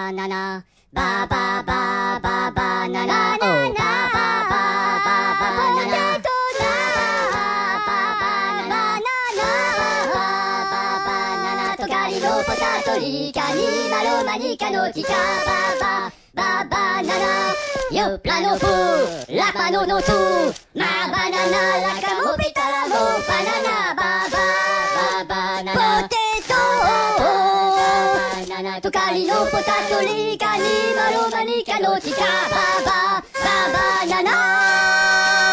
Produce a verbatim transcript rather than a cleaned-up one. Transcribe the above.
バナナバババババナナバババババナナポテトだババナナババナナトカリのポタトリカニマロマニカのキカババババナナヨプラノフラパノノトマバナナラカモピタラモバナナババババナナポテトバナナトカリのポタトリカニマロマニカのキカババババナナ